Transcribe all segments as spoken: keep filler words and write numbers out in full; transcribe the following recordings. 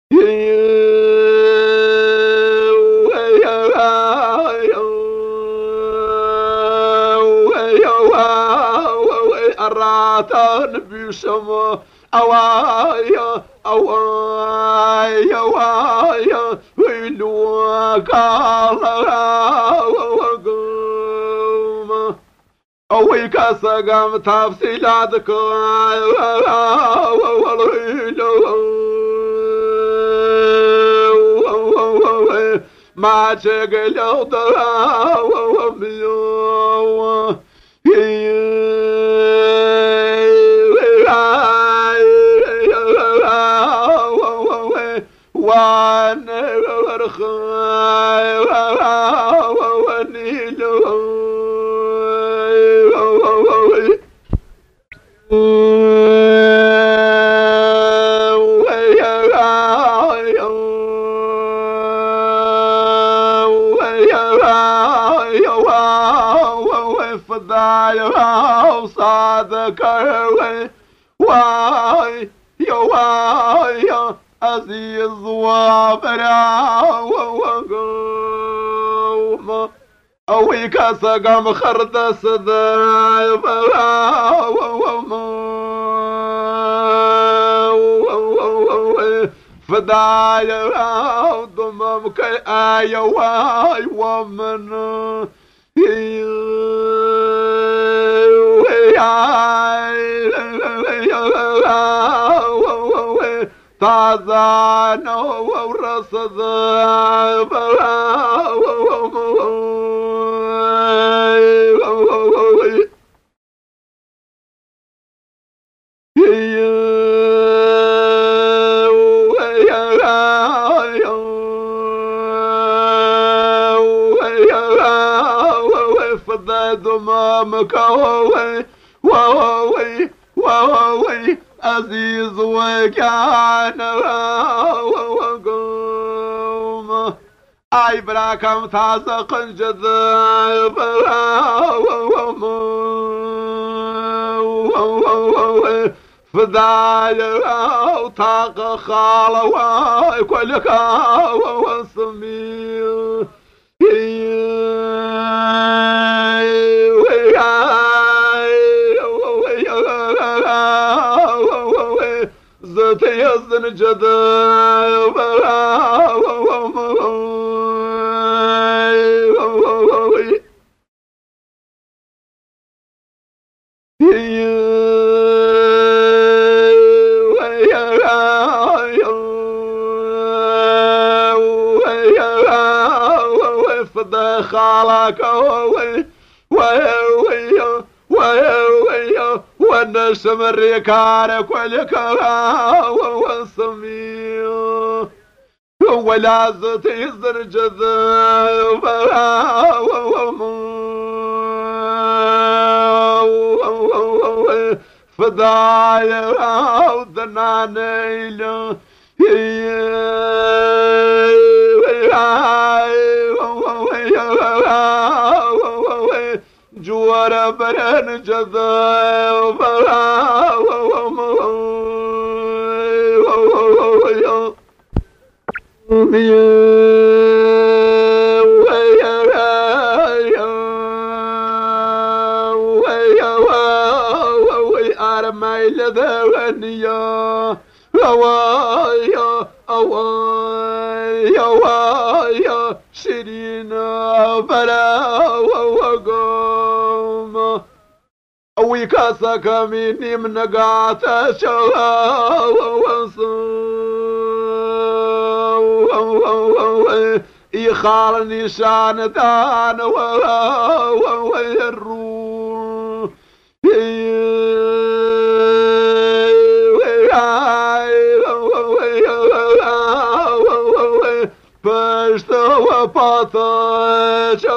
الراتان بيسما أوايا أوايا أوايا ويلوك الله أوي كاسقام تفصيلاتك ما تشغل وانا ورخاي ونيلو فضايا صادق واي يا واي عزيز وابرا وقوم أوي كاسقام خرد صداي فدايا ضمم كي آي واي ومن تازان ورصد ضمامك ووي ووي ووي عزيز وكان وقوم اي براكم تازق جذاب فذايا وطاق خالوا كلك وصميل زتي يزن جذاب خالك وي وي وي والنسم الركار كلك وصمي ولا زتي يزر جذاب فضايا وذنانيل جوار برن جذاب أرمي لذوانيا أوايا أوايا أوايا شيرينا بلا وقوم أوي كاسك مني من قاتا شوا وصو يخال نشان دان ويرو فاشت وبطش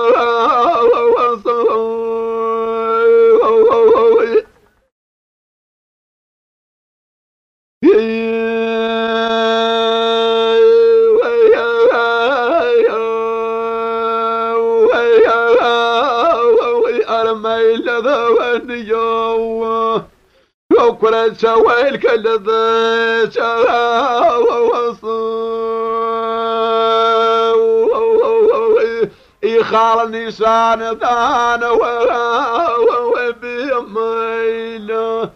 أرمي لذوانيا وكرة شويل كل ذا شوا وصو يخال نيسان دانا وبيمينا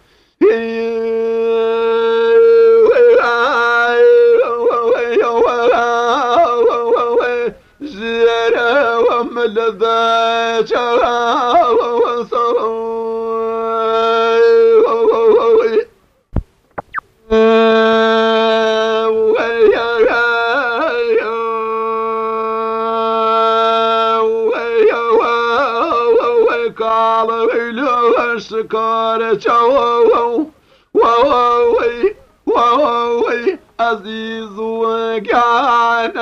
زيرا وملذات سكارة وووي وووي عزيز وكان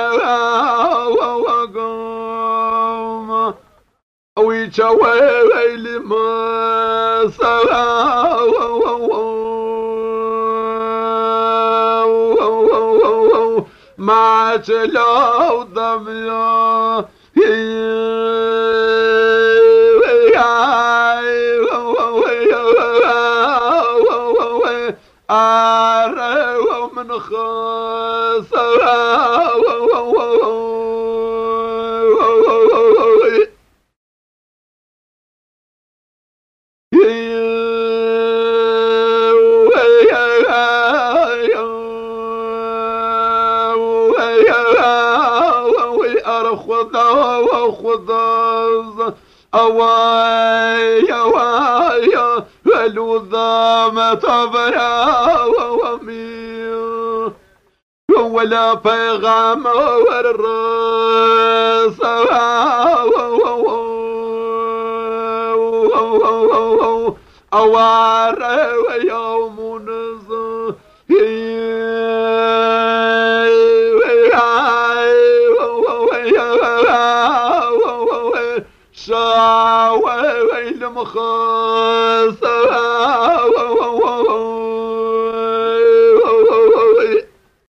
وقام ويتشوي لما سرى ما تلو ضميا أرى من خسر أرخذ وخذ أواي أواي الوظام تبرا ومي ولا بيغام والراس أوار ويوم نزه شاوي المخ